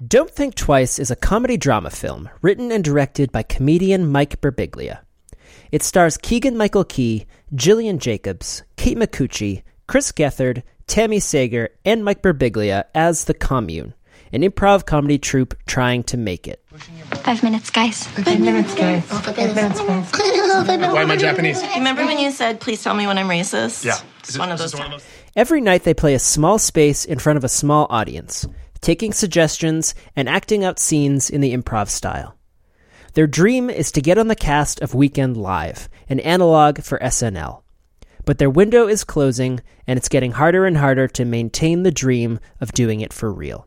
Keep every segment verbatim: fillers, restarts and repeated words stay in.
Don't Think Twice is a comedy-drama film written and directed by comedian Mike Birbiglia. It stars Keegan-Michael Key, Gillian Jacobs, Kate Micucci, Chris Gethard, Tammy Sager, and Mike Birbiglia as The Commune, an improv comedy troupe trying to make it. Five minutes, guys. Five minutes, guys. Five minutes, guys. Why am I Japanese? Remember when you said, please tell me when I'm racist? Yeah. It's one of those times. Every night they play a small space in front of a small audience, taking suggestions and acting out scenes in the improv style. Their dream is to get on the cast of Weekend Live, an analog for S N L. But their window is closing, and it's getting harder and harder to maintain the dream of doing it for real.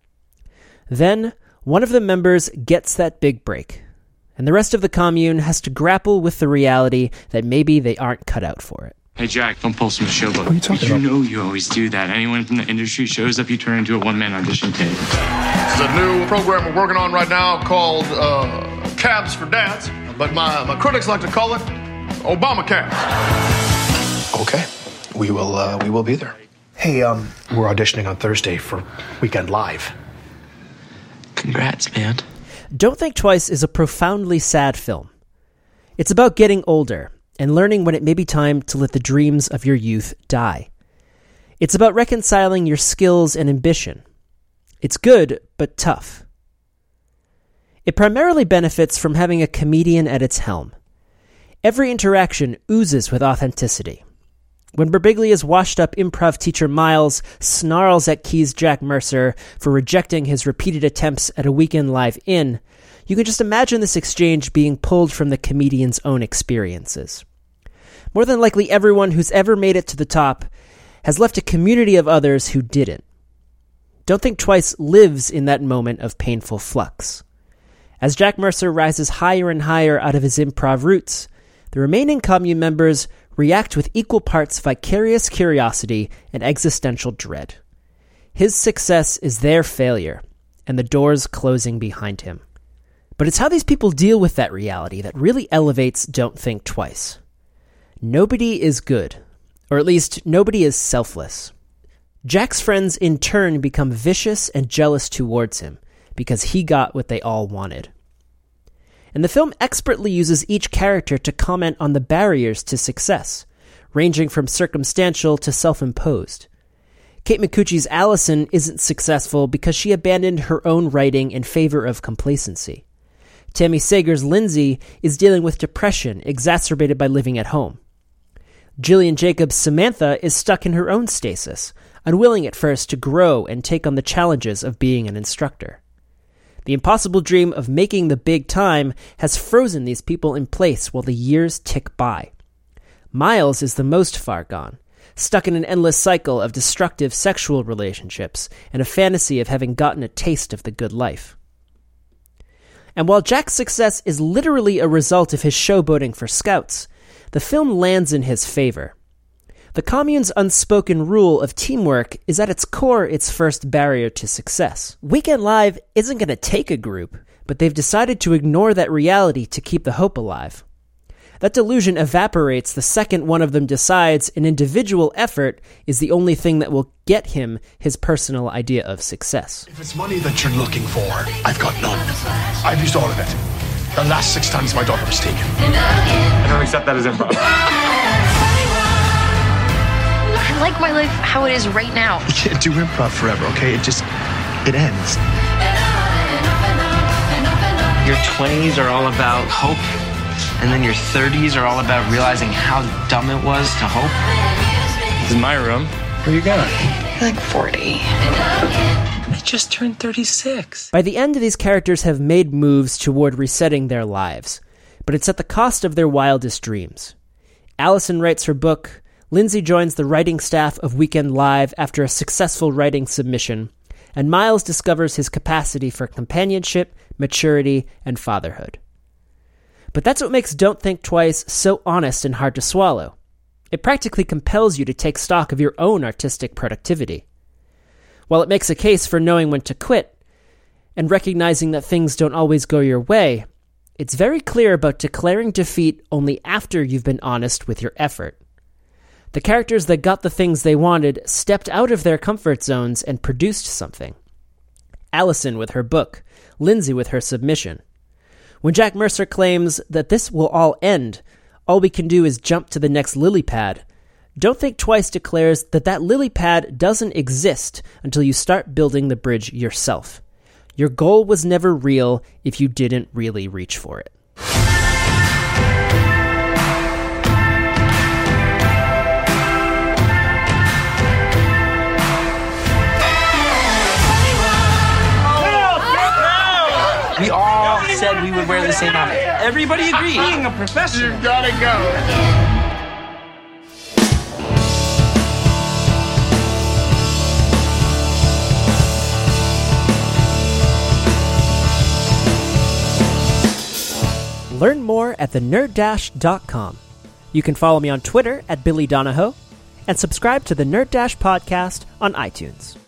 Then, one of the members gets that big break, and the rest of the commune has to grapple with the reality that maybe they aren't cut out for it. Hey, Jack, don't pull some showboat. What are you talking you about? You know you always do that. Anyone from the industry shows up, you turn into a one-man audition tape. This is a new program we're working on right now called uh, Cabs for Dads, but my, my critics like to call it Obama Cabs. Okay, we will uh, we will be there. Hey, um, we're auditioning on Thursday for Weekend Live. Congrats, man. Don't Think Twice is a profoundly sad film. It's about getting older and learning when it may be time to let the dreams of your youth die. It's about reconciling your skills and ambition. It's good, but tough. It primarily benefits from having a comedian at its helm. Every interaction oozes with authenticity. When Birbiglia's washed-up improv teacher Miles snarls at Key's Jack Mercer for rejecting his repeated attempts at a Weekend Live in, you can just imagine this exchange being pulled from the comedian's own experiences. More than likely everyone who's ever made it to the top has left a community of others who didn't. Don't Think Twice lives in that moment of painful flux. As Jack Mercer rises higher and higher out of his improv roots, the remaining commune members react with equal parts vicarious curiosity and existential dread. His success is their failure, and the doors closing behind him. But it's how these people deal with that reality that really elevates Don't Think Twice. Nobody is good, or at least nobody is selfless. Jack's friends in turn become vicious and jealous towards him because he got what they all wanted. And the film expertly uses each character to comment on the barriers to success, ranging from circumstantial to self-imposed. Kate Micucci's Allison isn't successful because she abandoned her own writing in favor of complacency. Tammy Sager's Lindsay is dealing with depression exacerbated by living at home. Gillian Jacobs' Samantha is stuck in her own stasis, unwilling at first to grow and take on the challenges of being an instructor. The impossible dream of making the big time has frozen these people in place while the years tick by. Miles is the most far gone, stuck in an endless cycle of destructive sexual relationships and a fantasy of having gotten a taste of the good life. And while Jack's success is literally a result of his showboating for Scouts, the film lands in his favor. The commune's unspoken rule of teamwork is at its core its first barrier to success. Weekend Live isn't going to take a group, but they've decided to ignore that reality to keep the hope alive. That delusion evaporates the second one of them decides an individual effort is the only thing that will get him his personal idea of success. If it's money that you're looking for, I've got none. I've used all of it. The last six times my daughter was taken. I don't accept that as improv. I like my life how it is right now. You can't do improv forever, okay? It just, it ends. Your twenties are all about hope, and then your thirties are all about realizing how dumb it was to hope. This is my room. Where you going? You're like forty. I just turned thirty-six. By the end, these characters have made moves toward resetting their lives, but it's at the cost of their wildest dreams. Allison writes her book, Lindsay joins the writing staff of Weekend Live after a successful writing submission, and Miles discovers his capacity for companionship, maturity, and fatherhood. But that's what makes Don't Think Twice so honest and hard to swallow. It practically compels you to take stock of your own artistic productivity. While it makes a case for knowing when to quit, and recognizing that things don't always go your way, it's very clear about declaring defeat only after you've been honest with your effort. The characters that got the things they wanted stepped out of their comfort zones and produced something. Allison with her book, Lindsay with her submission. When Jack Mercer claims that this will all end, all we can do is jump to the next lily pad, Don't Think Twice declares that that lily pad doesn't exist until you start building the bridge yourself. Your goal was never real if you didn't really reach for it. We all said we would wear the same outfit. Everybody agreed. Being a professional. You gotta go. Learn more at the nerd dash dot com. You can follow me on Twitter at Billy Donahoe and subscribe to the Nerd Dash podcast on iTunes.